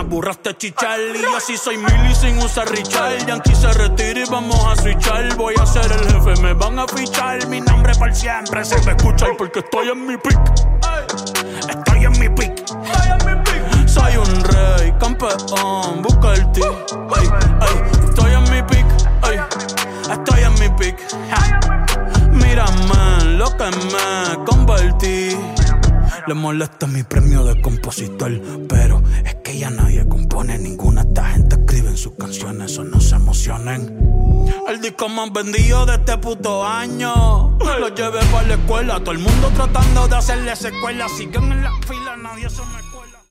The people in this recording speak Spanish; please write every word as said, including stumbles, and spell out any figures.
aburraste chichar. Y yo sí soy Milly sin usar Richard. Yankee se retira y vamos a switchar. Voy a ser el jefe, me van a fichar. Mi nombre por siempre se me escucha. Y porque estoy en mi pick. Estoy en mi pick. Soy un rey, campeón, busca el ti. Ay, ay, estoy en mi pick. Ay, estoy en mi pick. Ja. Mírame lo que me convertí. Le molesta mi premio de compositor, pero es que ya nadie compone ninguna. Esta gente escribe en sus canciones, o no se emocionen. El disco más vendido de este puto año. Lo llevé para la escuela, todo el mundo tratando de hacerle secuela. Siguen en la fila, nadie se me cuela.